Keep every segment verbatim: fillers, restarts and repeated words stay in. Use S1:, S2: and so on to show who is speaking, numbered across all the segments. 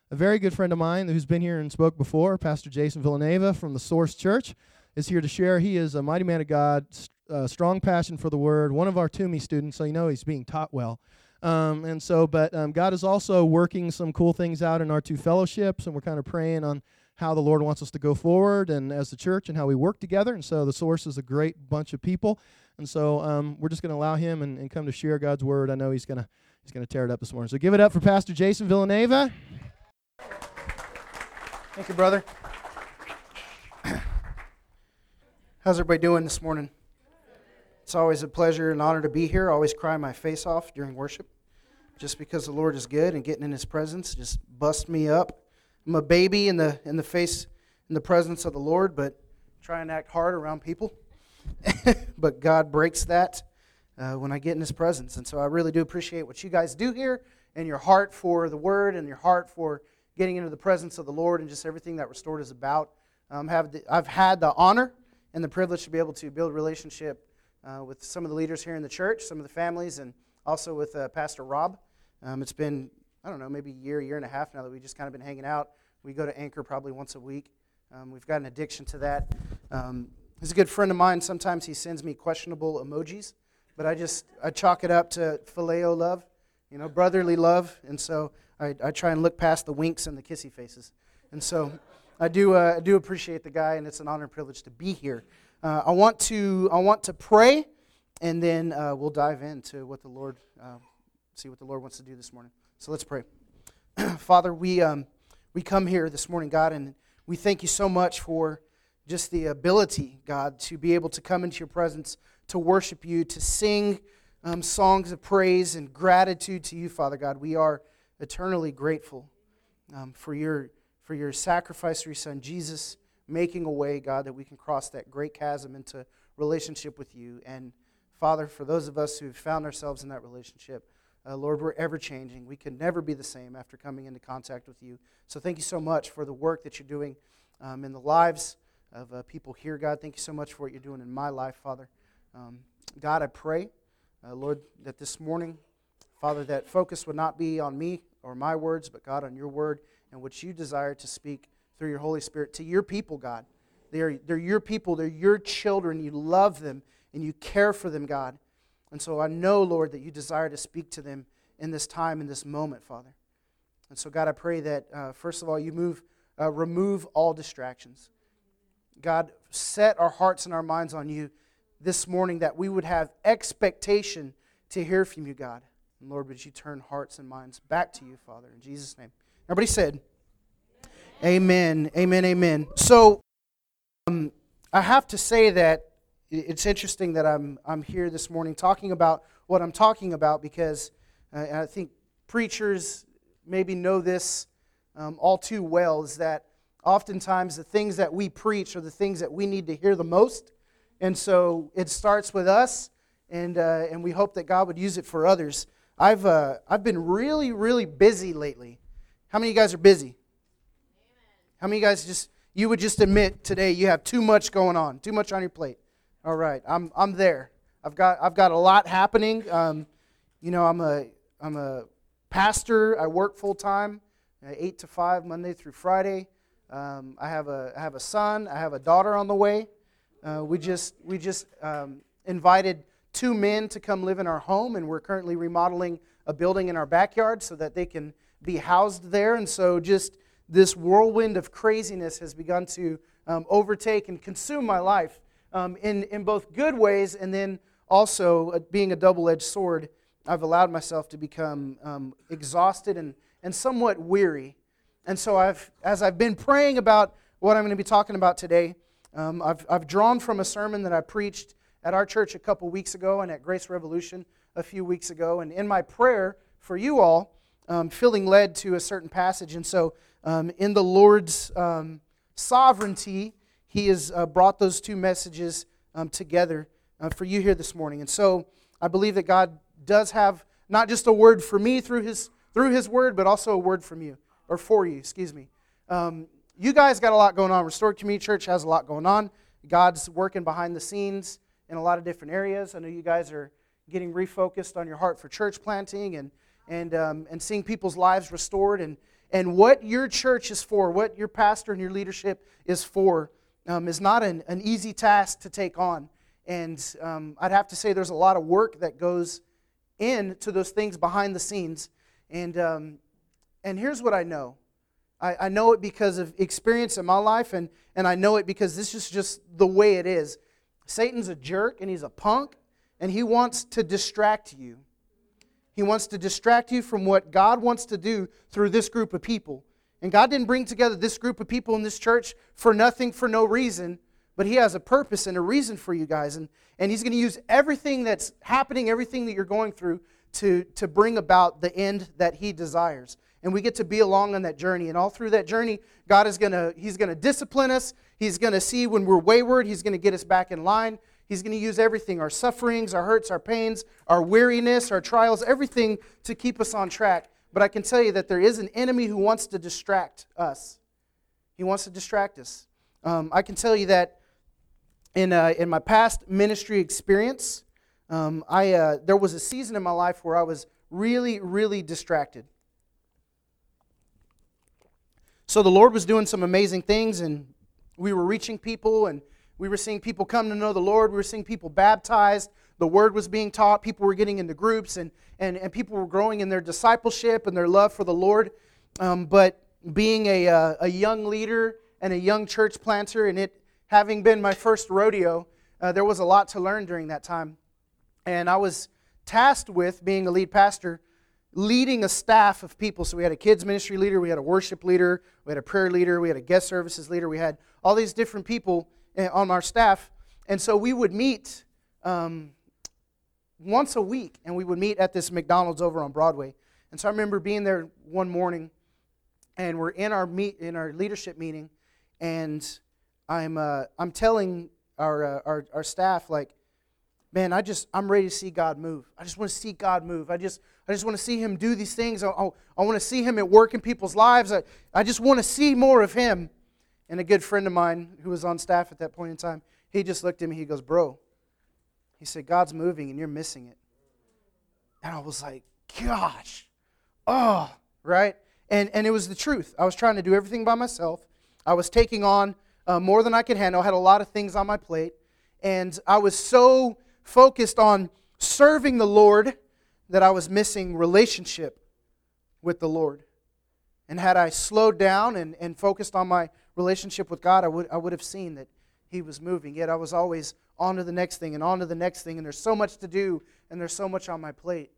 S1: a very good friend of mine who's been here and spoke before, Pastor Jason Villanueva from the Source Church, is here to share. He is a mighty man of God, uh, strong passion for the Word, one of our Toomey students, so you know he's being taught well. Um, and so, but um, God is also working some cool things out in our two fellowships, and we're kind of praying on how the Lord wants us to go forward and as the church and how we work together. And so the Source is a great bunch of people. And so um, we're just going to allow him and, and come to share God's Word. I know he's going to he's going to tear it up this morning. So give it up for Pastor Jason Villanueva.
S2: Thank you, brother. How's everybody doing this morning? It's always a pleasure and honor to be here. I always cry my face off during worship just because the Lord is good and getting in His presence just busts me up. I'm a baby in the in the face, in the presence of the Lord, but try and act hard around people. But God breaks that uh, when I get in His presence. And so I really do appreciate what you guys do here and your heart for the Word and your heart for getting into the presence of the Lord and just everything that Restored is about. Um, have the, I've had the honor and the privilege to be able to build a relationship uh, with some of the leaders here in the church, some of the families, and also with uh, Pastor Rob. Um, it's been, I don't know, maybe a year, year and a half now that we've just kind of been hanging out. We go to Anchor probably once a week. Um, we've got an addiction to that. Um, he's a good friend of mine. Sometimes he sends me questionable emojis, but I just, I chalk it up to phileo love, you know, brotherly love, and so I, I try and look past the winks and the kissy faces. And so I do uh, I do appreciate the guy, and it's an honor and privilege to be here. Uh, I want to I want to pray, and then uh, we'll dive into what the Lord uh, see what the Lord wants to do this morning. So let's pray. Father, we um, we come here this morning, God, and we thank you so much for just the ability, God, to be able to come into your presence, to worship you, to sing um, songs of praise and gratitude to you, Father God. We are eternally grateful um, for your for your sacrifice for your Son, Jesus, making a way, God, that we can cross that great chasm into relationship with you. And Father, for those of us who've found ourselves in that relationship, uh, Lord, we're ever changing. We can never be the same after coming into contact with you. So thank you so much for the work that you're doing um, in the lives of uh, people here, God. Thank you so much for what you're doing in my life, Father. Um, God, I pray, uh, Lord, that this morning, Father, that focus would not be on me or my words, but God, on your word and what you desire to speak through your Holy Spirit to your people, God. They're, they're your people. They're your children. You love them and you care for them, God. And so I know, Lord, that you desire to speak to them in this time, in this moment, Father. And so, God, I pray that, uh, first of all, you move, uh, remove all distractions. God, set our hearts and our minds on you this morning, that we would have expectation to hear from you, God. And Lord, would you turn hearts and minds back to you, Father, in Jesus' name. Everybody said, Amen, amen, amen. So, um, I have to say that it's interesting that I'm I'm here this morning talking about what I'm talking about because uh, I think preachers maybe know this um, all too well, is that oftentimes the things that we preach are the things that we need to hear the most. And so it starts with us, and uh, and we hope that God would use it for others. I've uh, I've been really, really busy lately. How many of you guys are busy? Amen. How many of you guys just, you would just admit today you have too much going on, too much on your plate? All right, I'm I'm there. I've got I've got a lot happening. Um, you know, I'm a I'm a pastor. I work full time, uh, eight to five, Monday through Friday. Um, I have a I have a son. I have a daughter on the way. Uh, we just we just um, invited two men to come live in our home, and we're currently remodeling a building in our backyard so that they can be housed there. And so just this whirlwind of craziness has begun to um, overtake and consume my life um, in, in both good ways, and then also uh, being a double-edged sword, I've allowed myself to become um, exhausted and, and somewhat weary. And so I've, as I've been praying about what I'm going to be talking about today, um, I've, I've drawn from a sermon that I preached at our church a couple weeks ago and at Grace Revolution a few weeks ago. And in my prayer for you all, um, feeling led to a certain passage. And so um, in the Lord's um, sovereignty, He has uh, brought those two messages um, together uh, for you here this morning. And so I believe that God does have not just a word for me through His through His word, but also a word from you, or for you, excuse me. Um, you guys got a lot going on. Restored Community Church has a lot going on. God's working behind the scenes in a lot of different areas. I know you guys are getting refocused on your heart for church planting and and um, and seeing people's lives restored. And and what your church is for, what your pastor and your leadership is for, um, is not an, an easy task to take on. And um, I'd have to say there's a lot of work that goes into those things behind the scenes. And um, and here's what I know. I, I know it because of experience in my life, and, and I know it because this is just the way it is. Satan's a jerk, and he's a punk, and he wants to distract you. He wants to distract you from what God wants to do through this group of people. And God didn't bring together this group of people in this church for nothing, for no reason, but He has a purpose and a reason for you guys. And, and He's going to use everything that's happening, everything that you're going through to, to bring about the end that He desires. And we get to be along on that journey. And all through that journey, God is going to, He's going to discipline us. He's going to see when we're wayward. He's going to get us back in line. He's going to use everything, our sufferings, our hurts, our pains, our weariness, our trials, everything to keep us on track. But I can tell you that there is an enemy who wants to distract us. He wants to distract us. Um, I can tell you that in uh, in my past ministry experience, um, I uh, there was a season in my life where I was really, really distracted. So the Lord was doing some amazing things, and we were reaching people, and we were seeing people come to know the Lord. We were seeing people baptized. The Word was being taught. People were getting into groups, and and, and people were growing in their discipleship and their love for the Lord. Um, but being a, uh, a young leader and a young church planter, and it having been my first rodeo, uh, there was a lot to learn during that time. And I was tasked with being a lead pastor, leading a staff of people. So we had a kids ministry leader, we had a worship leader, we had a prayer leader, we had a guest services leader, we had all these different people on our staff. And so we would meet um, once a week, and we would meet at this McDonald's over on Broadway. And so I remember being there one morning, and we're in our meet in our leadership meeting, and I'm uh, I'm telling our, uh, our our staff, like, man, I just I'm ready to see God move. I just want to see God move. I just I just want to see Him do these things. I, I, I want to see Him at work in people's lives. I, I just want to see more of Him. And a good friend of mine who was on staff at that point in time, he just looked at me. He goes, bro, he said, God's moving and you're missing it. And I was like, gosh, oh, right? And and it was the truth. I was trying to do everything by myself. I was taking on uh, more than I could handle. I had a lot of things on my plate. And I was so focused on serving the Lord that I was missing relationship with the Lord. And had I slowed down and, and focused on my relationship with God, I would I would have seen that He was moving. Yet I was always on to the next thing and on to the next thing, and there's so much to do, and there's so much on my plate.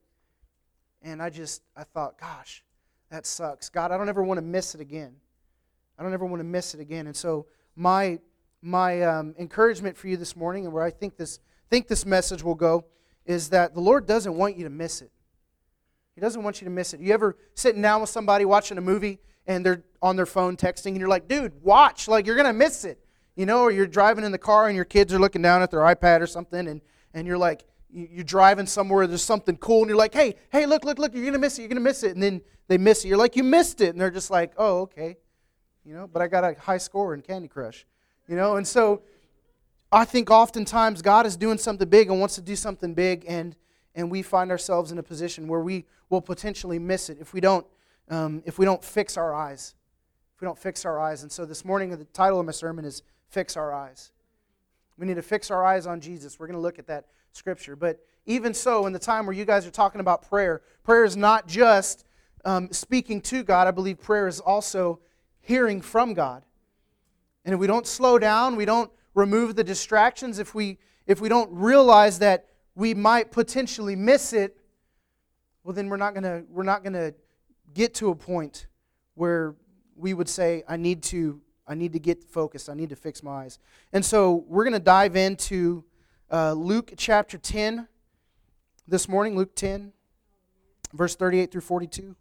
S2: And I just, I thought, gosh, that sucks. God, I don't ever want to miss it again. I don't ever want to miss it again. And so my my um, encouragement for you this morning, and where I think this think this message will go, is that the Lord doesn't want you to miss it. He doesn't want you to miss it. You ever sitting down with somebody watching a movie and they're on their phone texting and you're like, dude, watch, like you're going to miss it. You know, or you're driving in the car and your kids are looking down at their iPad or something, and, and you're like, you're driving somewhere, there's something cool, and you're like, hey, hey, look, look, look, you're going to miss it, you're going to miss it. And then they miss it. You're like, you missed it. And they're just like, oh, okay. You know, but I got a high score in Candy Crush. You know, and so I think oftentimes God is doing something big and wants to do something big, and and we find ourselves in a position where we will potentially miss it if we don't um, if we don't fix our eyes. If we don't fix our eyes. And so this morning, the title of my sermon is Fix Our Eyes. We need to fix our eyes on Jesus. We're going to look at that scripture. But even so, in the time where you guys are talking about prayer, prayer is not just um, speaking to God. I believe prayer is also hearing from God. And if we don't slow down, we don't remove the distractions, if we if we don't realize that we might potentially miss it, well, then we're not gonna we're not gonna get to a point where we would say, I need to I need to get focused. I need to fix my eyes. And so we're gonna dive into uh, Luke chapter ten this morning. Luke ten, verse thirty-eight through forty-two.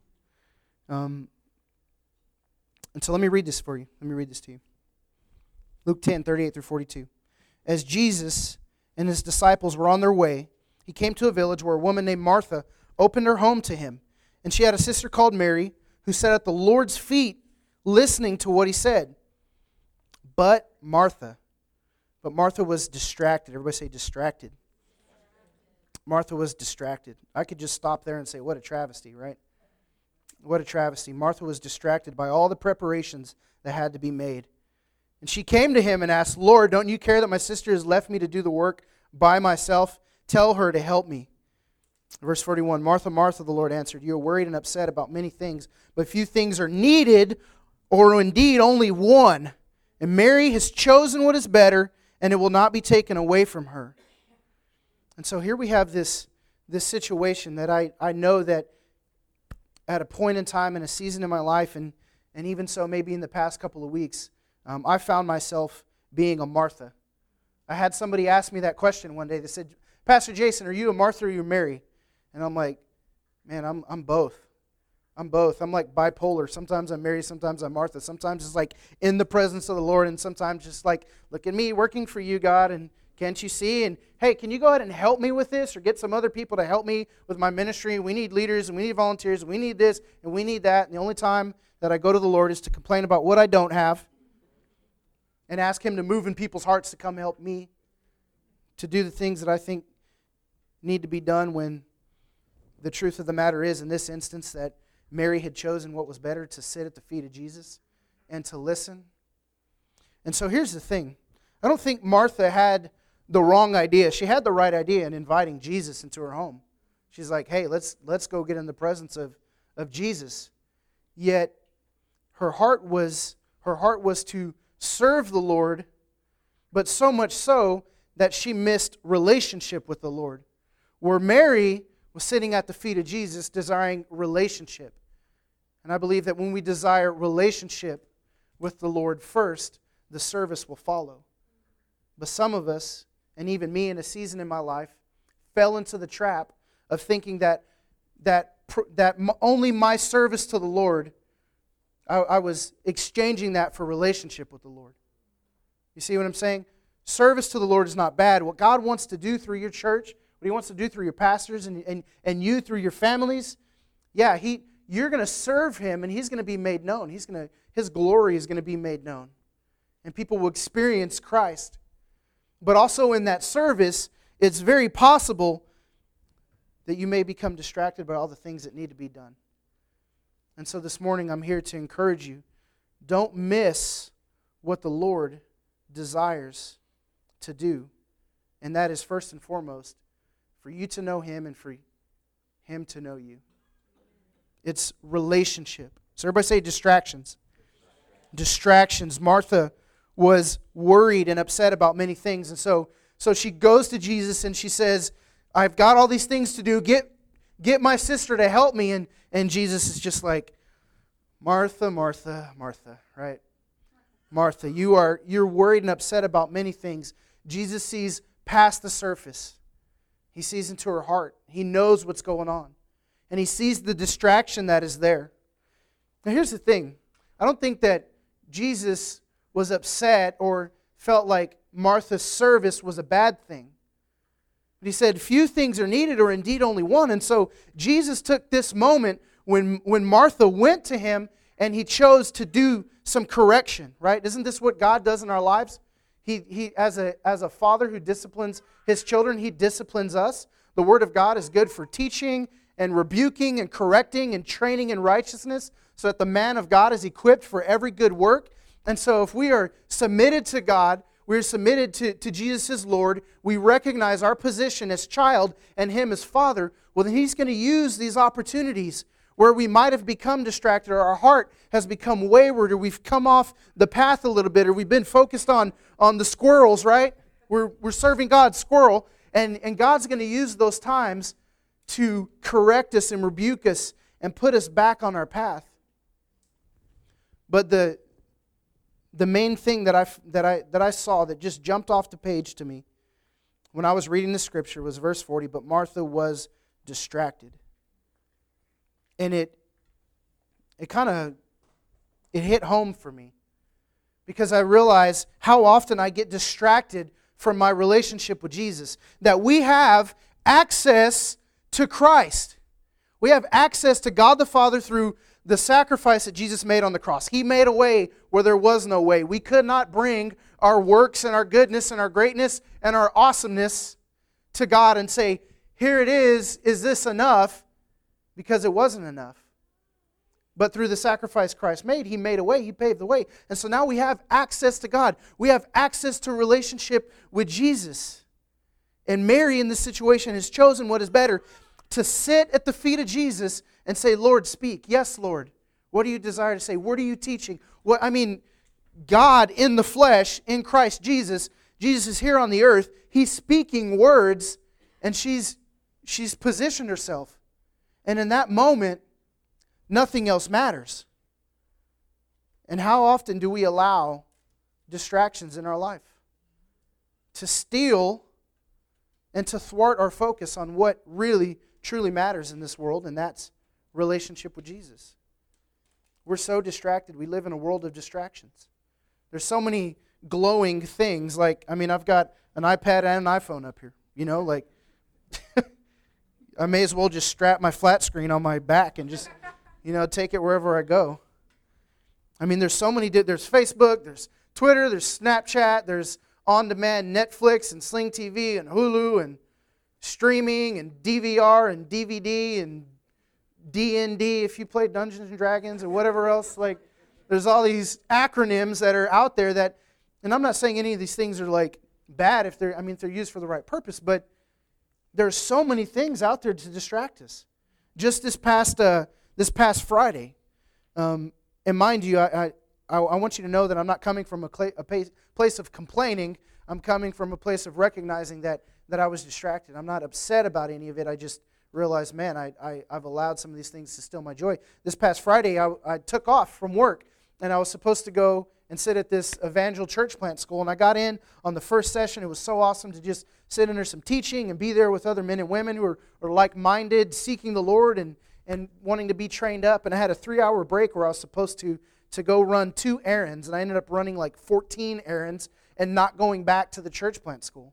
S2: Um, and so let me read this for you. Let me read this to you. Luke ten, thirty-eight through forty-two. As Jesus and His disciples were on their way, He came to a village where a woman named Martha opened her home to Him. And she had a sister called Mary, who sat at the Lord's feet listening to what He said. But Martha, but Martha was distracted. Everybody say distracted. Martha was distracted. I could just stop there and say, what a travesty, right? What a travesty. Martha was distracted by all the preparations that had to be made. And she came to him and asked, Lord, don't you care that my sister has left me to do the work by myself? Tell her to help me. Verse forty-one, Martha, Martha, the Lord answered, you are worried and upset about many things, but few things are needed, or indeed only one. And Mary has chosen what is better, and it will not be taken away from her. And so here we have this, this situation that I, I know that at a point in time in a season in my life, and, and even so maybe in the past couple of weeks, um, I found myself being a Martha. I had somebody ask me that question one day. They said, Pastor Jason, are you a Martha or are you a Mary? And I'm like, man, I'm I'm both. I'm both. I'm like bipolar. Sometimes I'm Mary, sometimes I'm Martha. Sometimes it's like in the presence of the Lord, and sometimes just like, look at me working for you, God, and can't you see? And hey, can you go ahead and help me with this, or get some other people to help me with my ministry? We need leaders, and we need volunteers, and we need this, and we need that. And the only time that I go to the Lord is to complain about what I don't have and ask Him to move in people's hearts to come help me to do the things that I think need to be done, when the truth of the matter is, in this instance, that Mary had chosen what was better, to sit at the feet of Jesus and to listen. And so here's the thing. I don't think Martha had the wrong idea. She had the right idea in inviting Jesus into her home. She's like, hey, let's let's go get in the presence of, of Jesus. Yet her heart was her heart was to serve the Lord, but so much so that she missed relationship with the Lord. Where Mary was sitting at the feet of Jesus desiring relationship. And I believe that when we desire relationship with the Lord first, the service will follow. But some of us, and even me in a season in my life, fell into the trap of thinking that that that only my service to the Lord, I, I was exchanging that for relationship with the Lord. You see what I'm saying? Service to the Lord is not bad. What God wants to do through your church, what He wants to do through your pastors and, and, and you through your families, yeah, He you're going to serve Him, and He's going to be made known. He's going to His glory is going to be made known. And people will experience Christ. But also in that service, it's very possible that you may become distracted by all the things that need to be done. And so this morning I'm here to encourage you. Don't miss what the Lord desires to do. And that is first and foremost for you to know Him and for Him to know you. It's relationship. So everybody say distractions. Distractions. Martha was worried and upset about many things. And so, so she goes to Jesus and she says, I've got all these things to do. Get, get my sister to help me. And, and Jesus is just like, Martha, Martha, Martha, right? Martha, you are you're worried and upset about many things. Jesus sees past the surface. He sees into her heart. He knows what's going on. And He sees the distraction that is there. Now here's the thing. I don't think that Jesus was upset or felt like Martha's service was a bad thing. But He said, few things are needed, or indeed only one. And so Jesus took this moment when, when Martha went to Him and He chose to do some correction, right? Isn't this what God does in our lives? He, he as a, as a father who disciplines His children, He disciplines us. The Word of God is good for teaching and rebuking and correcting and training in righteousness, so that the man of God is equipped for every good work. And so if we are submitted to God, we're submitted to, to Jesus as Lord, we recognize our position as child and Him as Father, well then He's going to use these opportunities where we might have become distracted, or our heart has become wayward, or we've come off the path a little bit, or we've been focused on, on the squirrels, right? We're, we're serving God squirrel, and, and God's going to use those times to correct us and rebuke us and put us back on our path. But the the main thing that I that I that I saw that just jumped off the page to me when I was reading the scripture was verse forty. But Martha was distracted, and it it kind of it hit home for me, because I realize how often I get distracted from my relationship with Jesus. That we have access to Christ. We have access to God the Father through the sacrifice that Jesus made on the cross. He made a way where there was no way. We could not bring our works and our goodness and our greatness and our awesomeness to God and say, here it is, is this enough? Because it wasn't enough. But through the sacrifice Christ made, He made a way. He paved the way. And so now we have access to God. We have access to a relationship with Jesus. And Mary in this situation has chosen what is better, to sit at the feet of Jesus and say, Lord, speak. Yes, Lord. What do you desire to say? What are you teaching? What I mean, God in the flesh, in Christ Jesus, Jesus is here on the earth. He's speaking words, and she's she's positioned herself. And in that moment, nothing else matters. And how often do we allow distractions in our life to steal and to thwart our focus on what really, truly matters in this world, and that's relationship with Jesus? We're so distracted. We live in a world of distractions. There's so many glowing things. Like, I mean, I've got an iPad and an iPhone up here. You know, like, I may as well just strap my flat screen on my back and just, you know, take it wherever I go. I mean, there's so many, there's Facebook, there's Twitter, there's Snapchat, there's on-demand Netflix and Sling T V and Hulu and streaming and D V R and D V D and D and D if you play Dungeons and Dragons or whatever else. Like, there's all these acronyms that are out there that, and I'm not saying any of these things are like bad if they're, I mean, if they're used for the right purpose, but there's so many things out there to distract us. Just this past uh, this past Friday, um, and mind you, I, I I want you to know that I'm not coming from a, cla- a place of complaining. I'm coming from a place of recognizing that that I was distracted. I'm not upset about any of it. I just realized, man, I, I, I've allowed some of these things to steal my joy. This past Friday, I, I took off from work, and I was supposed to go and sit at this Evangel Church Plant School. And I got in on the first session. It was so awesome to just sit under some teaching and be there with other men and women who are, are like-minded, seeking the Lord and, and wanting to be trained up. And I had a three-hour break where I was supposed to, to go run two errands. And I ended up running like fourteen errands and not going back to the church plant school.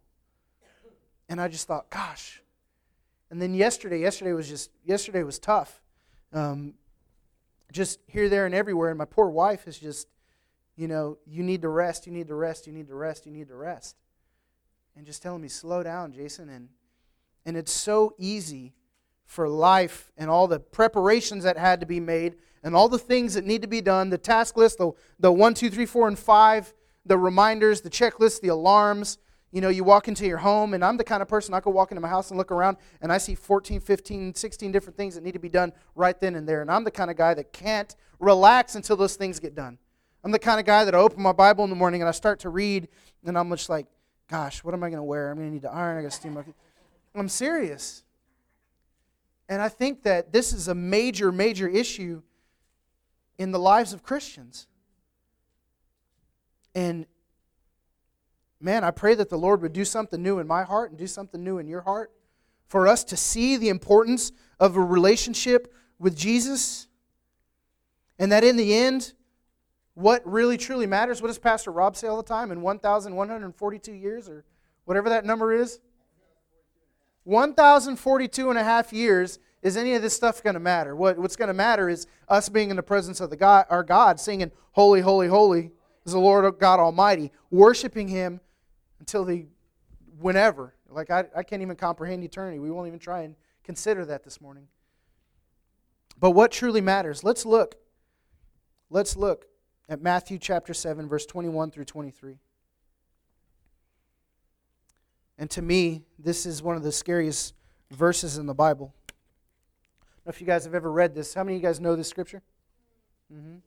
S2: And I just thought, gosh. And then yesterday, yesterday was just, yesterday was tough. Um, just here, there, and everywhere. And my poor wife is just, you know, you need to rest, you need to rest, you need to rest, you need to rest. And just telling me, slow down, Jason. And and it's so easy for life and all the preparations that had to be made and all the things that need to be done, the task list, the, the one, two, three, four, and five, the reminders, the checklist, the alarms. You know, you walk into your home, and I'm the kind of person, I could walk into my house and look around, and I see fourteen, fifteen, sixteen different things that need to be done right then and there. And I'm the kind of guy that can't relax until those things get done. I'm the kind of guy that I open my Bible in the morning, and I start to read, and I'm just like, gosh, what am I going to wear? I'm going to need to iron, I got to steam my... I'm serious. And I think that this is a major, major issue in the lives of Christians. And man, I pray that the Lord would do something new in my heart and do something new in your heart for us to see the importance of a relationship with Jesus, and that in the end, what really truly matters, what does Pastor Rob say all the time? In one thousand one hundred forty-two years, or whatever that number is, one thousand forty-two and a half years, is any of this stuff going to matter? What, what's going to matter is us being in the presence of the God, our God, singing, holy, holy, holy is the Lord God Almighty, worshiping Him until the, whenever. Like, I, I can't even comprehend eternity. We won't even try and consider that this morning. But what truly matters? Let's look. Let's look at Matthew chapter seven, verse twenty-one through twenty-three. And to me, this is one of the scariest verses in the Bible. I don't know if you guys have ever read this. How many of you guys know this scripture? Mm-hmm.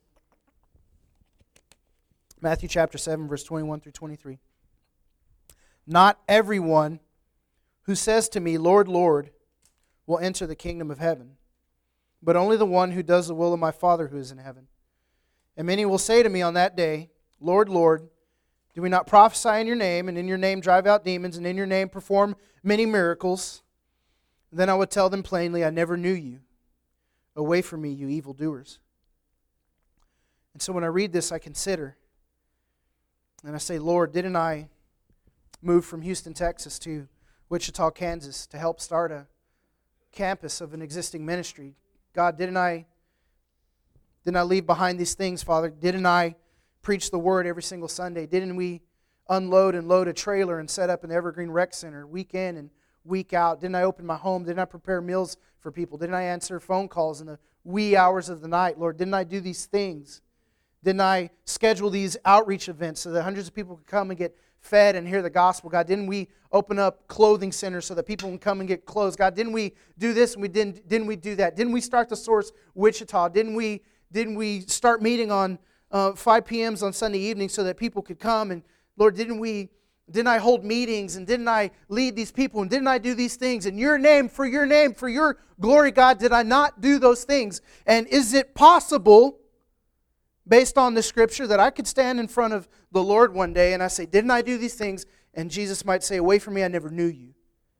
S2: Matthew chapter seven, verse twenty-one through twenty-three. Not everyone who says to me, Lord, Lord, will enter the kingdom of heaven, but only the one who does the will of my Father who is in heaven. And many will say to me on that day, Lord, Lord, do we not prophesy in your name, and in your name drive out demons, and in your name perform many miracles? Then I would tell them plainly, I never knew you. Away from me, you evildoers. And so when I read this, I consider, and I say, Lord, didn't I move from Houston, Texas to Wichita, Kansas to help start a campus of an existing ministry? God, didn't I, didn't I leave behind these things, Father? Didn't I preach the Word every single Sunday? Didn't we unload and load a trailer and set up an Evergreen Rec Center week in and week out? Didn't I open my home? Didn't I prepare meals for people? Didn't I answer phone calls in the wee hours of the night? Lord, didn't I do these things? Didn't I schedule these outreach events so that hundreds of people could come and get fed and hear the gospel? God, didn't we open up clothing centers so that people can come and get clothes? God, didn't we do this and we didn't didn't we do that? Didn't we start the Source Wichita? Didn't we didn't we start meeting on uh, five p.m. on Sunday evening so that people could come? And Lord, didn't we didn't I hold meetings and didn't I lead these people and didn't I do these things in your name, for your name, for your glory, God? Did I not do those things? And is it possible, based on the Scripture, that I could stand in front of the Lord one day and I say, didn't I do these things? And Jesus might say, away from me, I never knew you.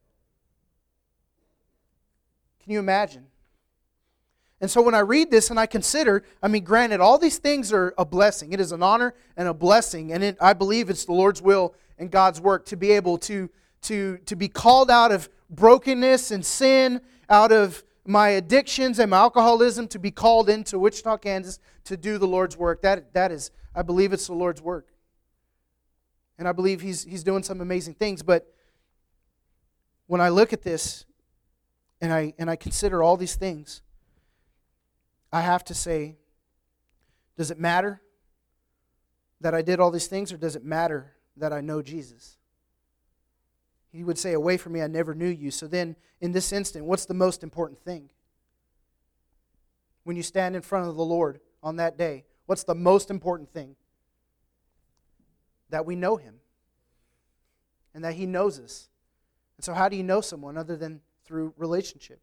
S2: Can you imagine? And so when I read this and I consider, I mean, granted, all these things are a blessing. It is an honor and a blessing. And it, I believe it's the Lord's will and God's work to be able to, to, to be called out of brokenness and sin, out of my addictions and my alcoholism, to be called into Wichita, Kansas, to do the Lord's work. That, that is, I believe it's the Lord's work. And I believe He's, he's doing some amazing things. But when I look at this and I, and I consider all these things, I have to say, does it matter that I did all these things, or does it matter that I know Jesus? He would say, away from me, I never knew you. So then, in this instant, what's the most important thing? When you stand in front of the Lord on that day, what's the most important thing? That we know Him. And that He knows us. And so how do you know someone other than through relationship?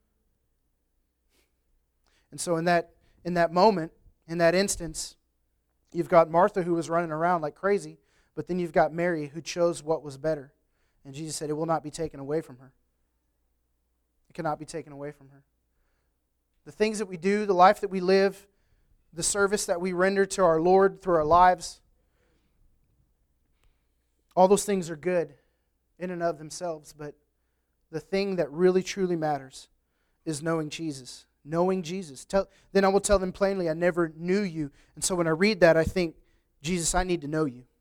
S2: And so in that in that moment, in that instance, you've got Martha who was running around like crazy, but then you've got Mary who chose what was better. And Jesus said it will not be taken away from her. It cannot be taken away from her. The things that we do, the life that we live, the service that we render to our Lord through our lives, all those things are good in and of themselves, but the thing that really truly matters is knowing Jesus. Knowing Jesus. Tell, then I will tell them plainly, I never knew you. And so when I read that, I think, Jesus, I need to know you.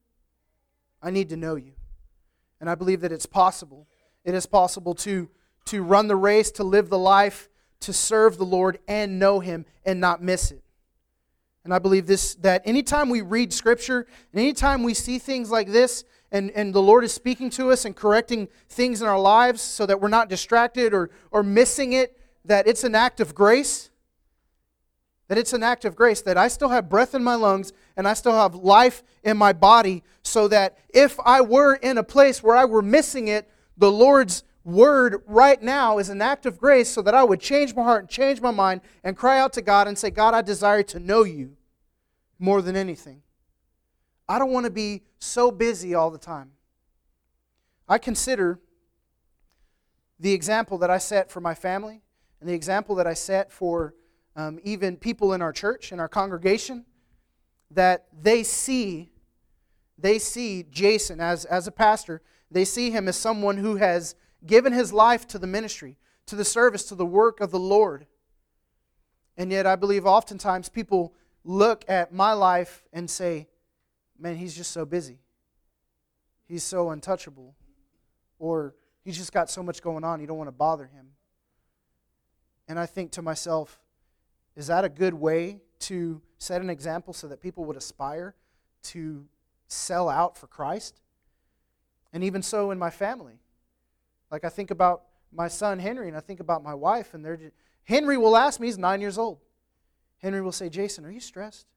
S2: I need to know you. And I believe that it's possible. It is possible to, to run the race, to live the life, to serve the Lord and know Him and not miss it. And I believe this, that anytime we read Scripture, and anytime we see things like this, and, and the Lord is speaking to us and correcting things in our lives so that we're not distracted or, or missing it, that it's an act of grace, that it's an act of grace, that I still have breath in my lungs and I still have life in my body, so that if I were in a place where I were missing it, the Lord's word right now is an act of grace so that I would change my heart and change my mind and cry out to God and say, God, I desire to know you more than anything. I don't want to be so busy all the time. I consider the example that I set for my family, and the example that I set for um, even people in our church, in our congregation, that they see, they see Jason as, as a pastor, they see him as someone who has given his life to the ministry, to the service, to the work of the Lord. And yet I believe oftentimes people look at my life and say, man, he's just so busy. He's so untouchable. Or he's just got so much going on, you don't want to bother him. And I think to myself, is that a good way to set an example so that people would aspire to sell out for Christ? And even so in my family. Like I think about my son Henry, and I think about my wife, and they're just, Henry will ask me, he's nine years old. Henry will say, Jason, are you stressed?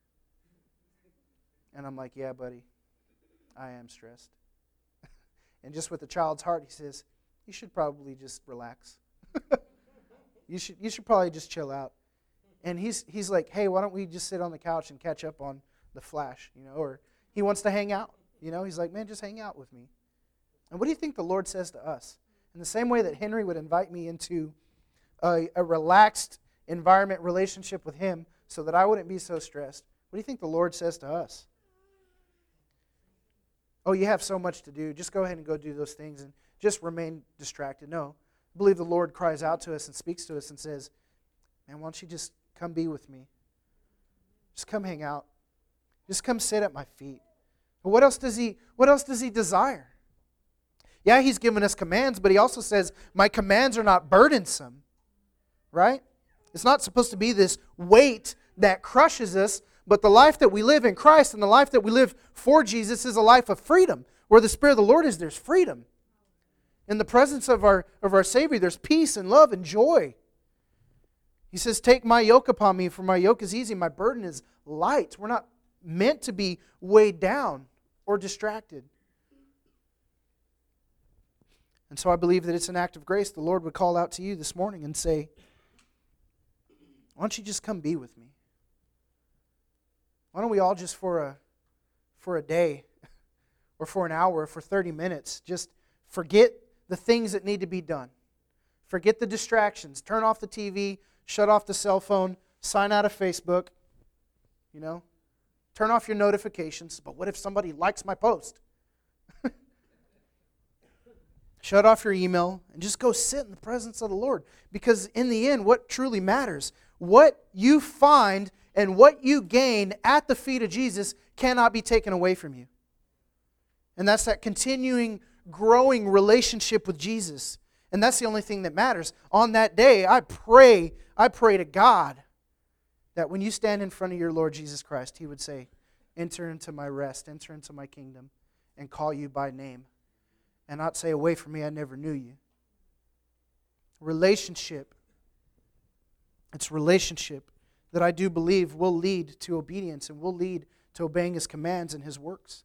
S2: And I'm like, yeah, buddy, I am stressed. And just with a child's heart, he says, you should probably just relax. You should you should probably just chill out. And he's he's like, hey, why don't we just sit on the couch and catch up on The Flash, you know? Or he wants to hang out, you know? He's like, man, just hang out with me. And what do you think the Lord says to us? In the same way that Henry would invite me into a, a relaxed environment relationship with him so that I wouldn't be so stressed, what do you think the Lord says to us? Oh, you have so much to do. Just go ahead and go do those things and just remain distracted. No. I believe the Lord cries out to us and speaks to us and says, man, why don't you just come be with me? Just come hang out. Just come sit at my feet. But what else does he, what else does he desire? Yeah, he's given us commands, but he also says, my commands are not burdensome. Right? It's not supposed to be this weight that crushes us, but the life that we live in Christ and the life that we live for Jesus is a life of freedom. Where the Spirit of the Lord is, there's freedom. In the presence of our, of our Savior, there's peace and love and joy. He says, take my yoke upon me, for my yoke is easy, my burden is light. We're not meant to be weighed down or distracted. And so I believe that it's an act of grace. The Lord would call out to you this morning and say, why don't you just come be with me? Why don't we all just for a for a day or for an hour or for thirty minutes just forget the things that need to be done. Forget the distractions. Turn off the T V, shut off the cell phone, sign out of Facebook, you know. Turn off your notifications. But what if somebody likes my post? Shut off your email and just go sit in the presence of the Lord. Because in the end, what truly matters, what you find and what you gain at the feet of Jesus cannot be taken away from you. And that's that continuing, growing relationship with Jesus. And that's the only thing that matters. On that day, I pray, I pray to God that when you stand in front of your Lord Jesus Christ, He would say, enter into my rest, enter into my kingdom, and call you by name. And not say, away from me, I never knew you. Relationship. It's relationship that I do believe will lead to obedience and will lead to obeying His commands and His works.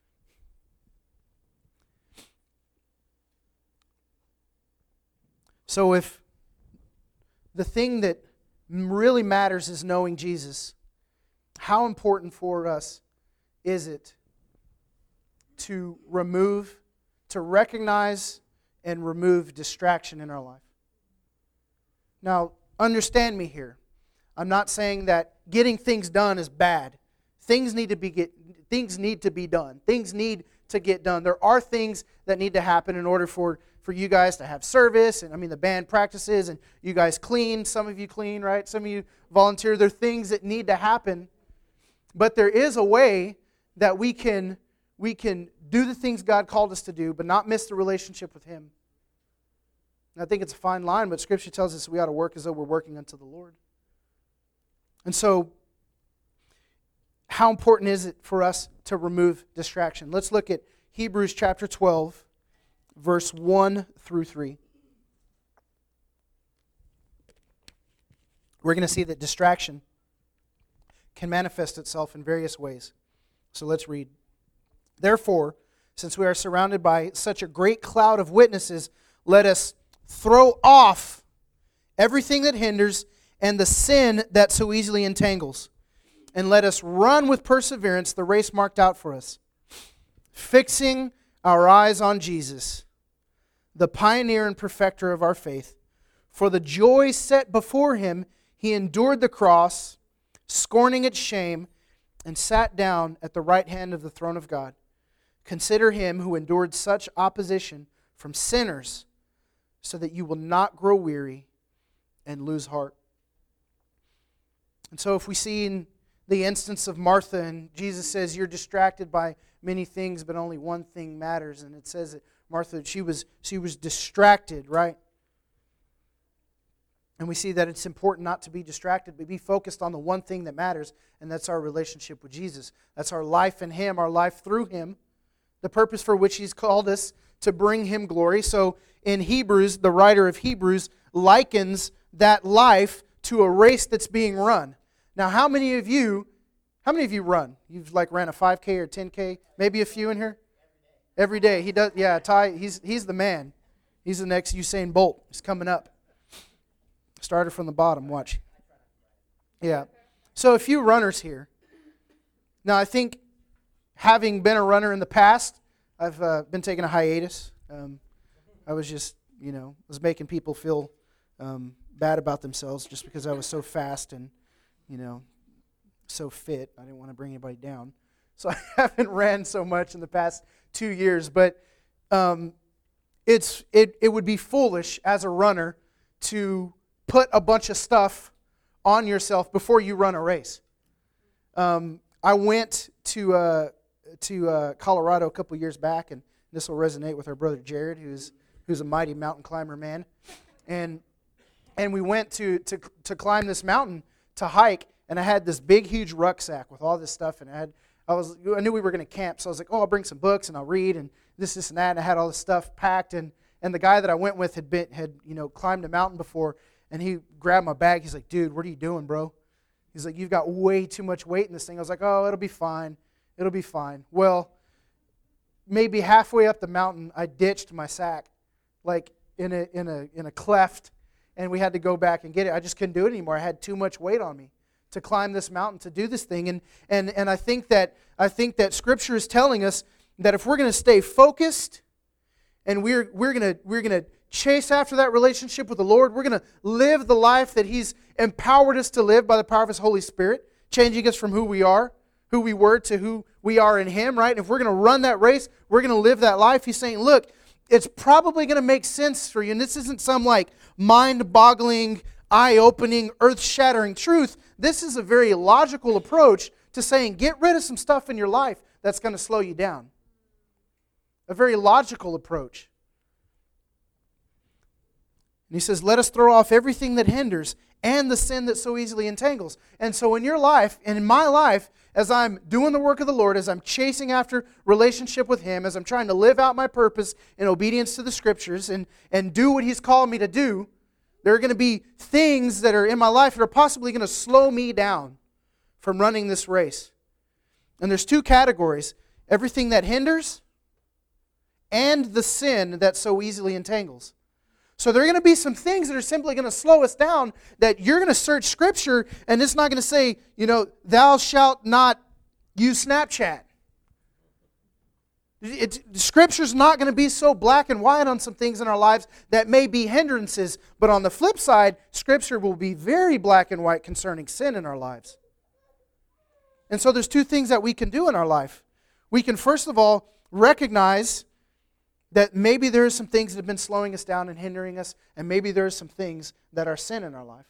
S2: So if the thing that really matters is knowing Jesus, how important for us is it to remove, to recognize and remove distraction in our life? Now, understand me here. I'm not saying that getting things done is bad. Things need to be get, things need to be done. Things need to get done. There are things that need to happen in order for, for you guys to have service. And I mean, the band practices and you guys clean. Some of you clean, right? Some of you volunteer. There are things that need to happen. But there is a way that we can, we can do the things God called us to do, but not miss the relationship with Him. And I think it's a fine line, but Scripture tells us we ought to work as though we're working unto the Lord. And so, how important is it for us to remove distraction? Let's look at Hebrews chapter twelve, verse one through three. We're going to see that distraction can manifest itself in various ways. So let's read. Therefore, since we are surrounded by such a great cloud of witnesses, let us throw off everything that hinders and the sin that so easily entangles, and let us run with perseverance the race marked out for us, fixing our eyes on Jesus, the pioneer and perfecter of our faith. For the joy set before Him, He endured the cross, scorning its shame, and sat down at the right hand of the throne of God. Consider Him who endured such opposition from sinners, so that you will not grow weary and lose heart. And so if we see in the instance of Martha, and Jesus says, you're distracted by many things, but only one thing matters. And it says that Martha, she was, she was distracted, right? And we see that it's important not to be distracted, but be focused on the one thing that matters, and that's our relationship with Jesus. That's our life in Him, our life through Him, the purpose for which He's called us to bring Him glory. So in Hebrews, the writer of Hebrews likens that life to a race that's being run. Now, how many of you, how many of you run? You've like ran a five K or ten K? Maybe a few in here? Every day. He does. Yeah, Ty, he's he's the man. He's the next Usain Bolt. He's coming up. Started from the bottom, watch. Yeah. So a few runners here. Now, I think having been a runner in the past, I've uh, been taking a hiatus. Um, I was just, you know, was making people feel um, bad about themselves just because I was so fast and, you know, so fit. I didn't want to bring anybody down. So I haven't ran so much in the past two years. But um, it's it it would be foolish as a runner to put a bunch of stuff on yourself before you run a race. Um, I went to uh, to uh, Colorado a couple years back, and this will resonate with our brother Jared, who's who's a mighty mountain climber man. And and we went to, to, to climb this mountain to hike, and I had this big, huge rucksack with all this stuff, and I had, I was, I knew we were going to camp, so I was like, oh, I'll bring some books, and I'll read, and this, this, and that, and I had all this stuff packed, and, and the guy that I went with had been, had, you know, climbed a mountain before, and he grabbed my bag. He's like, dude, what are you doing, bro? He's like, you've got way too much weight in this thing. I was like, oh, it'll be fine. It'll be fine. Well, maybe halfway up the mountain, I ditched my sack, like in a in a in a cleft, and we had to go back and get it. I just couldn't do it anymore. I had too much weight on me to climb this mountain, to do this thing. And and and I think that I think that Scripture is telling us that if we're going to stay focused, and we're we're gonna we're gonna chase after that relationship with the Lord, we're gonna live the life that He's empowered us to live by the power of His Holy Spirit, changing us from who we are, who we were, to who we are in Him, right? And if we're going to run that race, we're going to live that life. He's saying, look, it's probably going to make sense for you. And this isn't some like mind-boggling, eye-opening, earth-shattering truth. This is a very logical approach to saying, get rid of some stuff in your life that's going to slow you down. A very logical approach. And he says, let us throw off everything that hinders and the sin that so easily entangles. And so in your life, and in my life, as I'm doing the work of the Lord, as I'm chasing after relationship with Him, as I'm trying to live out my purpose in obedience to the Scriptures and, and do what He's called me to do, there are going to be things that are in my life that are possibly going to slow me down from running this race. And there's two categories: everything that hinders and the sin that so easily entangles. So there are going to be some things that are simply going to slow us down, that you're going to search Scripture and it's not going to say, you know, thou shalt not use Snapchat. It, Scripture's not going to be so black and white on some things in our lives that may be hindrances. But on the flip side, Scripture will be very black and white concerning sin in our lives. And so there's two things that we can do in our life. We can, first of all, recognize that maybe there are some things that have been slowing us down and hindering us, and maybe there are some things that are sin in our life.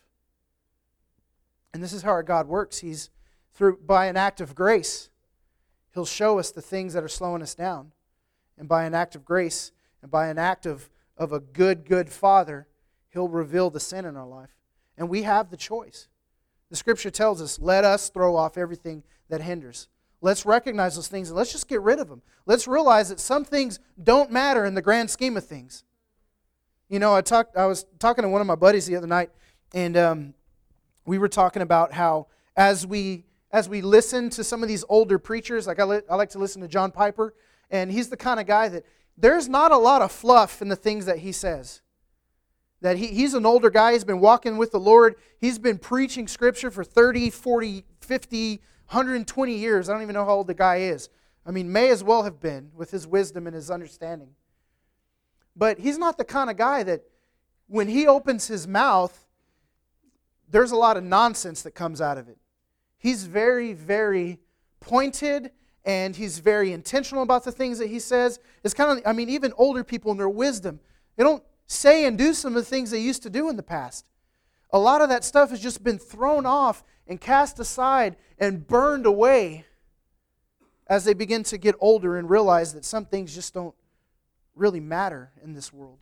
S2: And this is how our God works. He's, through by an act of grace, He'll show us the things that are slowing us down. And by an act of grace, and by an act of, of a good, good Father, He'll reveal the sin in our life. And we have the choice. The Scripture tells us, let us throw off everything that hinders. Let's recognize those things and let's just get rid of them. Let's realize that some things don't matter in the grand scheme of things. You know, I talked. I was talking to one of my buddies the other night, and um, we were talking about how as we as we listen to some of these older preachers, like I, li- I like to listen to John Piper, and he's the kind of guy that there's not a lot of fluff in the things that he says. That he, he's an older guy. He's been walking with the Lord. He's been preaching Scripture for thirty, forty, fifty, one hundred twenty years. I don't even know how old the guy is. I mean, may as well have been with his wisdom and his understanding. But he's not the kind of guy that when he opens his mouth, there's a lot of nonsense that comes out of it. He's very, very pointed, and he's very intentional about the things that he says. It's kind of, I mean, even older people in their wisdom, they don't say and do some of the things they used to do in the past. A lot of that stuff has just been thrown off and cast aside and burned away as they begin to get older and realize that some things just don't really matter in this world.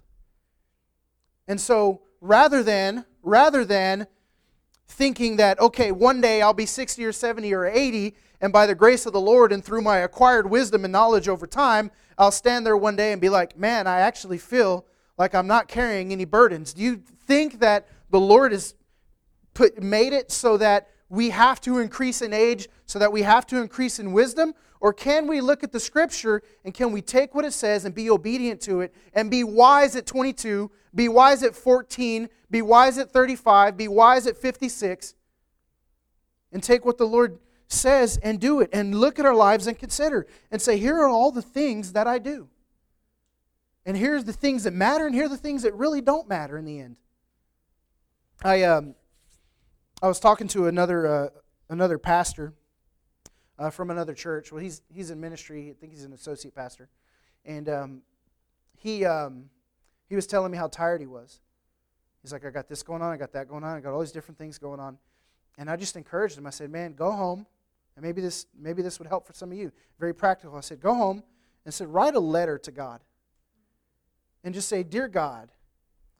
S2: And so rather than, rather than thinking that, okay, one day I'll be sixty or seventy or eighty, and by the grace of the Lord and through my acquired wisdom and knowledge over time, I'll stand there one day and be like, man, I actually feel like I'm not carrying any burdens. Do you think that the Lord has put made it so that we have to increase in age, so that we have to increase in wisdom? Or can we look at the Scripture and can we take what it says and be obedient to it and be wise at twenty-two, be wise at fourteen, be wise at thirty-five, be wise at fifty-six, and take what the Lord says and do it, and look at our lives and consider and say, here are all the things that I do. And here's the things that matter, and here are the things that really don't matter in the end. I um I was talking to another uh, another pastor uh, from another church. Well, he's he's in ministry. I think he's an associate pastor, and um, he um, he was telling me how tired he was. He's like, I got this going on, I got that going on, I got all these different things going on, and I just encouraged him. I said, man, go home, and maybe this maybe this would help for some of you. Very practical. I said, go home and said, write a letter to God, and just say, dear God,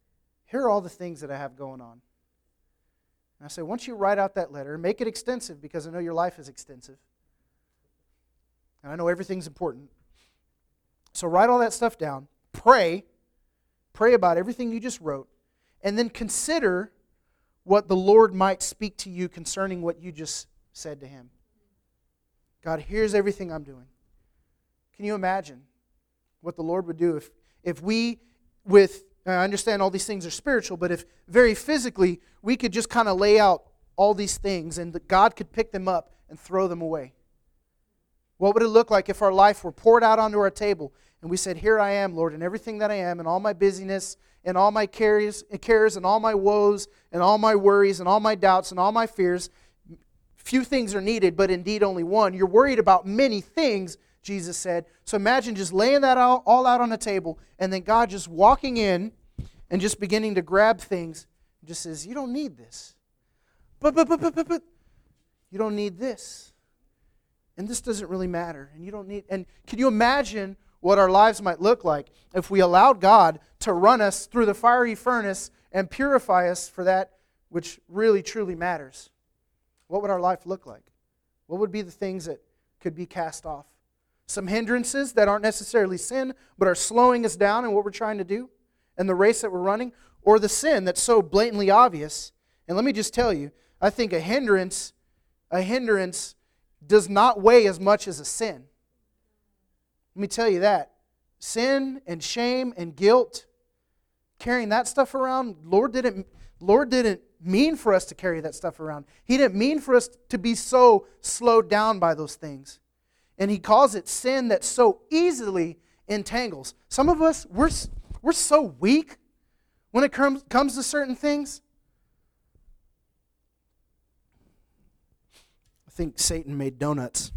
S2: here are all the things that I have going on. And I say, once you write out that letter, make it extensive because I know your life is extensive. And I know everything's important. So write all that stuff down. Pray. Pray about everything you just wrote. And then consider what the Lord might speak to you concerning what you just said to Him. God, here's everything I'm doing. Can you imagine what the Lord would do if, if we, with, I understand all these things are spiritual, but if very physically we could just kind of lay out all these things and that God could pick them up and throw them away? What would it look like if our life were poured out onto our table and we said, here I am, Lord, and everything that I am, and all my busyness, and all my cares, cares, and all my woes, and all my worries, and all my doubts, and all my fears. Few things are needed, but indeed only one. You're worried about many things, Jesus said. So imagine just laying that all, all out on the table, and then God just walking in and just beginning to grab things. And just says, you don't need this. But, but, but, but, but, but, you don't need this. And this doesn't really matter. And you don't need, and can you imagine what our lives might look like if we allowed God to run us through the fiery furnace and purify us for that which really, truly matters? What would our life look like? What would be the things that could be cast off? Some hindrances that aren't necessarily sin, but are slowing us down in what we're trying to do and the race that we're running, or the sin that's so blatantly obvious. And let me just tell you, I think a hindrance, a hindrance does not weigh as much as a sin. Let me tell you that. Sin and shame and guilt, carrying that stuff around, Lord didn't, Lord didn't mean for us to carry that stuff around. He didn't mean for us to be so slowed down by those things. And He calls it sin that so easily entangles. Some of us, we're, we're so weak when it comes, comes to certain things. I think Satan made donuts.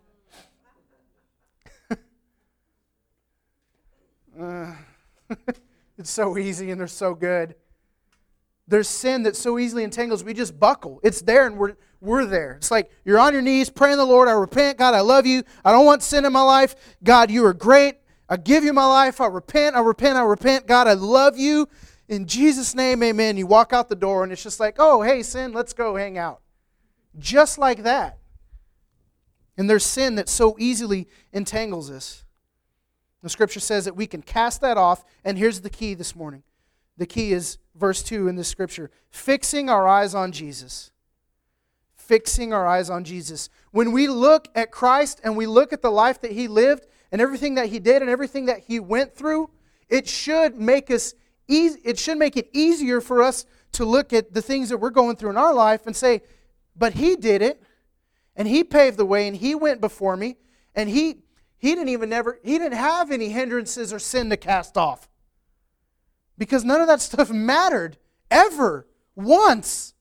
S2: Uh, it's so easy and they're so good. There's sin that so easily entangles, we just buckle. It's there and we're we're there. It's like you're on your knees praying to the Lord, I repent, God, I love you. I don't want sin in my life. God, you are great. I give you my life. I repent, I repent, I repent. God, I love you. In Jesus' name, amen. You walk out the door and it's just like, oh, hey, sin, let's go hang out. Just like that. And there's sin that so easily entangles us. The Scripture says that we can cast that off, and here's the key this morning. The key is verse two in the Scripture. Fixing our eyes on Jesus. Fixing our eyes on Jesus. When we look at Christ and we look at the life that He lived and everything that He did and everything that He went through, it should make us easy, it should make it easier for us to look at the things that we're going through in our life and say, but He did it, and He paved the way, and He went before me, and He He didn't even never, He didn't have any hindrances or sin to cast off. Because none of that stuff mattered ever, once,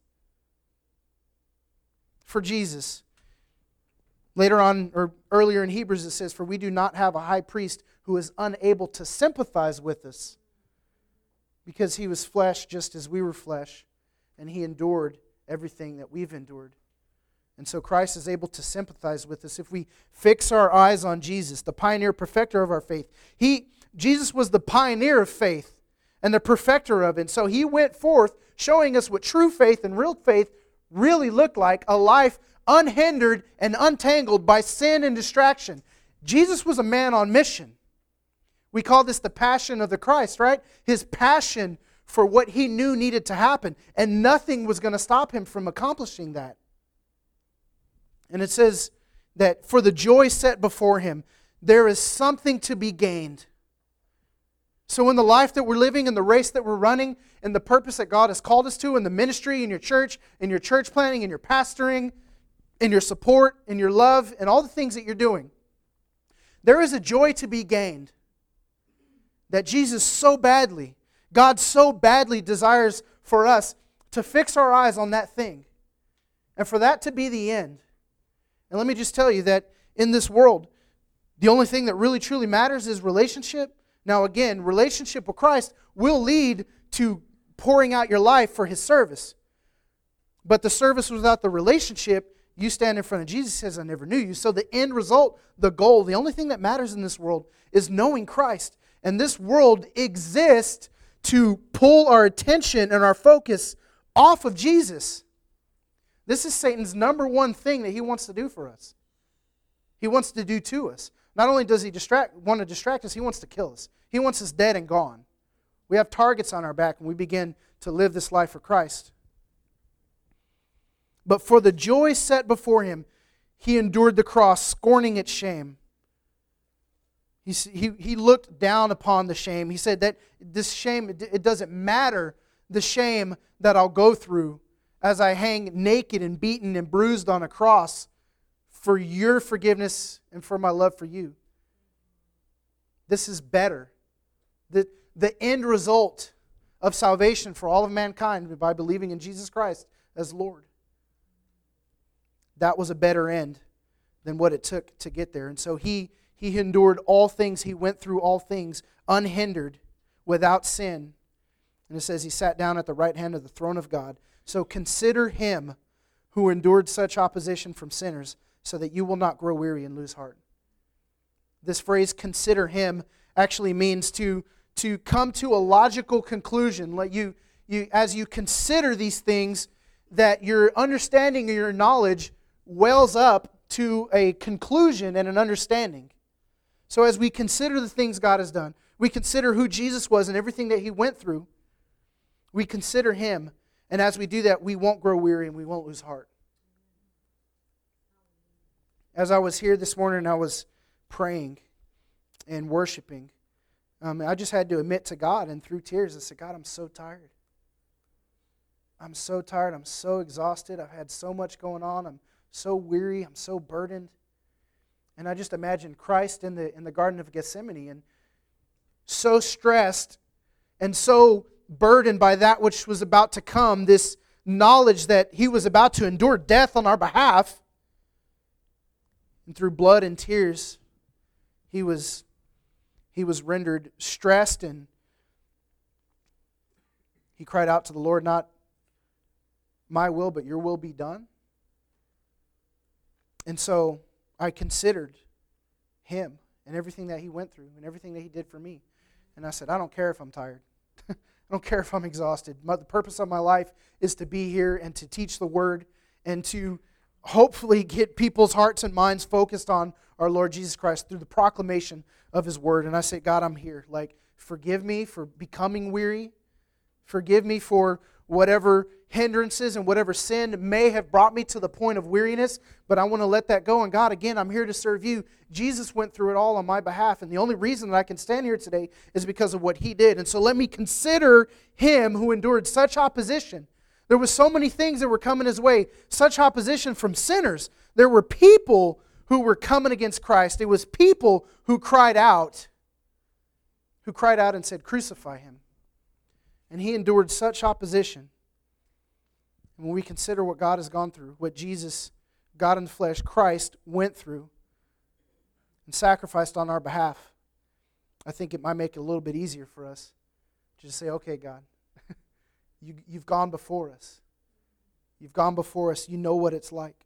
S2: for Jesus. Later on, or earlier in Hebrews it says, for we do not have a high priest who is unable to sympathize with us, because He was flesh just as we were flesh, and He endured everything that we've endured. And so Christ is able to sympathize with us if we fix our eyes on Jesus, the pioneer, perfecter of our faith. He, Jesus was the pioneer of faith and the perfecter of it. And so He went forth showing us what true faith and real faith really looked like, a life unhindered and untangled by sin and distraction. Jesus was a man on mission. We call this the passion of the Christ, right? His passion for what He knew needed to happen. And nothing was going to stop Him from accomplishing that. And it says that for the joy set before Him, there is something to be gained. So in the life that we're living, in the race that we're running, in the purpose that God has called us to, in the ministry, in your church, in your church planning, in your pastoring, in your support, in your love, and all the things that you're doing, there is a joy to be gained that Jesus so badly, God so badly desires for us to fix our eyes on that thing. And for that to be the end. And let me just tell you that in this world, the only thing that really truly matters is relationship. Now again, relationship with Christ will lead to pouring out your life for His service. But the service without the relationship, you stand in front of Jesus and says, I never knew you. So the end result, the goal, the only thing that matters in this world is knowing Christ. And this world exists to pull our attention and our focus off of Jesus. This is Satan's number one thing that he wants to do for us. He wants to do to us. Not only does he distract, want to distract us, he wants to kill us. He wants us dead and gone. We have targets on our back and we begin to live this life for Christ. But for the joy set before him, he endured the cross, scorning its shame. He, he, he looked down upon the shame. He said that this shame, it, it doesn't matter the shame that I'll go through as I hang naked and beaten and bruised on a cross for your forgiveness and for my love for you. This is better. The, the end result of salvation for all of mankind by believing in Jesus Christ as Lord. That was a better end than what it took to get there. And so he, he endured all things. He went through all things unhindered, without sin. And it says he sat down at the right hand of the throne of God. So consider him who endured such opposition from sinners, so that you will not grow weary and lose heart. This phrase, consider him, actually means to, to come to a logical conclusion. Let you, you, as you consider these things, that your understanding or your knowledge wells up to a conclusion and an understanding. So as we consider the things God has done, we consider who Jesus was and everything that he went through, we consider him. And as we do that, we won't grow weary and we won't lose heart. As I was here this morning, I was praying and worshiping. Um, I just had to admit to God, and through tears, I said, God, I'm so tired. I'm so tired. I'm so exhausted. I've had so much going on. I'm so weary. I'm so burdened. And I just imagined Christ in the, in the Garden of Gethsemane, and so stressed and so burdened by that which was about to come, this knowledge that he was about to endure death on our behalf. And through blood and tears, he was, he was rendered stressed, and he cried out to the Lord, not my will, but your will be done. And so I considered him and everything that he went through and everything that he did for me. And I said, I don't care if I'm tired. I don't care if I'm exhausted. My, the purpose of my life is to be here and to teach the Word and to hopefully get people's hearts and minds focused on our Lord Jesus Christ through the proclamation of his Word. And I say, God, I'm here. Like, forgive me for becoming weary. Forgive me for whatever hindrances and whatever sin may have brought me to the point of weariness, but I want to let that go. And God, again, I'm here to serve you. Jesus went through it all on my behalf, and the only reason that I can stand here today is because of what he did. And so let me consider him who endured such opposition. There was so many things that were coming his way, such opposition from sinners. There were people who were coming against Christ. It was people who cried out, who cried out and said, crucify him. And he endured such opposition. And when we consider what God has gone through, what Jesus, God in the flesh, Christ, went through and sacrificed on our behalf, I think it might make it a little bit easier for us to just say, okay, God, you, you've gone before us. You've gone before us. You know what it's like.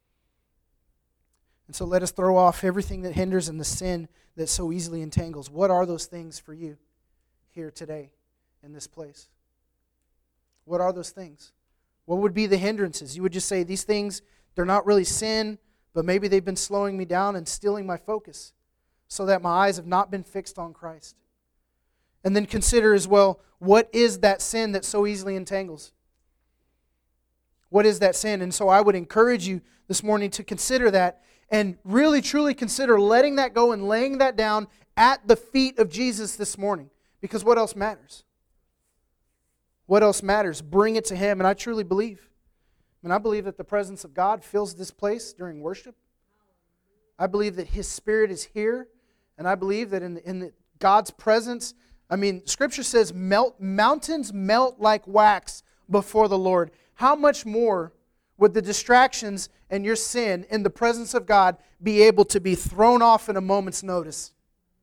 S2: And so let us throw off everything that hinders and the sin that so easily entangles. What are those things for you here today in this place? What are those things? What would be the hindrances? You would just say, these things, they're not really sin, but maybe they've been slowing me down and stealing my focus so that my eyes have not been fixed on Christ. And then consider as well, what is that sin that so easily entangles? What is that sin? And so I would encourage you this morning to consider that and really truly consider letting that go and laying that down at the feet of Jesus this morning. Because what else matters? What else matters? Bring it to him. And I truly believe. And I believe that the presence of God fills this place during worship. I believe that his Spirit is here. And I believe that in, the, in the, God's presence, I mean, Scripture says melt mountains melt like wax before the Lord. How much more would the distractions and your sin in the presence of God be able to be thrown off in a moment's notice?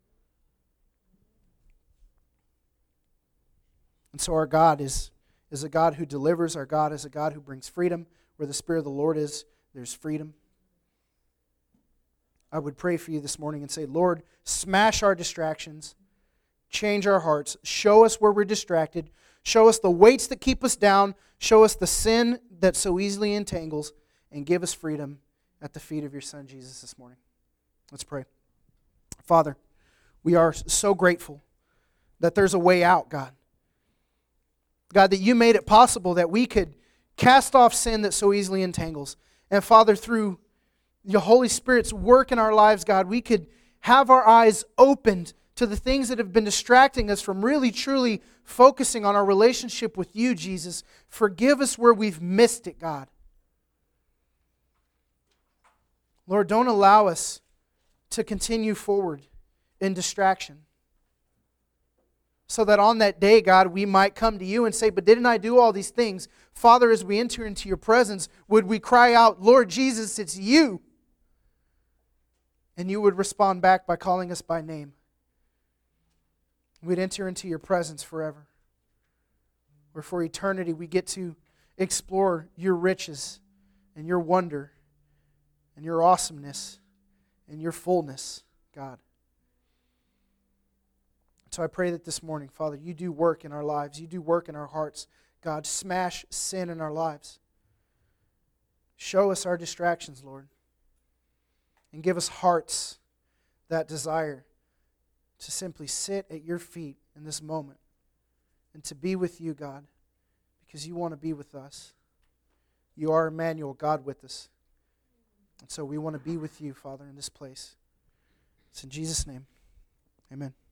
S2: And so our God is, is a God who delivers. Our God is a God who brings freedom. Where the Spirit of the Lord is, there's freedom. I would pray for you this morning and say, Lord, smash our distractions. change our hearts. Show us where we're distracted. Show us the weights that keep us down. Show us the sin that so easily entangles. And give us freedom at the feet of your Son, Jesus, this morning. Let's pray. Father, we are so grateful that there's a way out, God. God, that you made it possible that we could cast off sin that so easily entangles. And Father, through your Holy Spirit's work in our lives, God, we could have our eyes opened to the things that have been distracting us from really, truly focusing on our relationship with you, Jesus. Forgive us where we've missed it, God. Lord, don't allow us to continue forward in distraction. So that on that day, God, we might come to you and say, but didn't I do all these things? Father, as we enter into your presence, would we cry out, Lord Jesus, it's you? And you would respond back by calling us by name. We'd enter into your presence forever. Where for eternity we get to explore your riches and your wonder and your awesomeness and your fullness, God. So I pray that this morning, Father, you do work in our lives. You do work in our hearts. God, smash sin in our lives. Show us our distractions, Lord. And give us hearts that desire to simply sit at your feet in this moment and to be with you, God, because you want to be with us. You are Emmanuel, God with us. And so we want to be with you, Father, in this place. It's in Jesus' name. Amen.